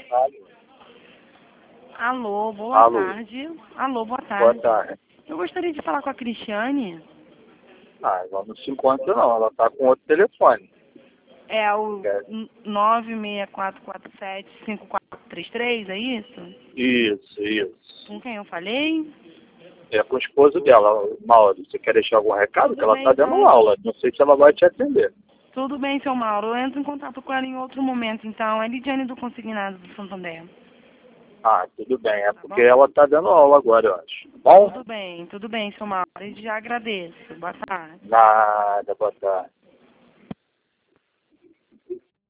Alô, boa Alô. tarde. Alô, boa Boa tarde. tarde. Eu gostaria de falar com a Cristiane. Ah, ela não se encontra não, ela tá com outro telefone. É o É. 96447-5433, é isso? Isso. Com quem eu falei? É com o esposo dela, Mauro. Você quer deixar algum recado? Tudo Que ela bem, tá dando então. aula. Não sei se ela vai te atender. Tudo bem, seu Mauro. Eu entro em contato com ela em outro momento, então. É Lidiane do Consignado do Santander. Ah, tudo bem. É Tá porque bom? ela tá dando aula agora, eu acho. Bom? Tudo bem, seu Mauro. Eu já agradeço. Boa tarde. Nada, boa tarde.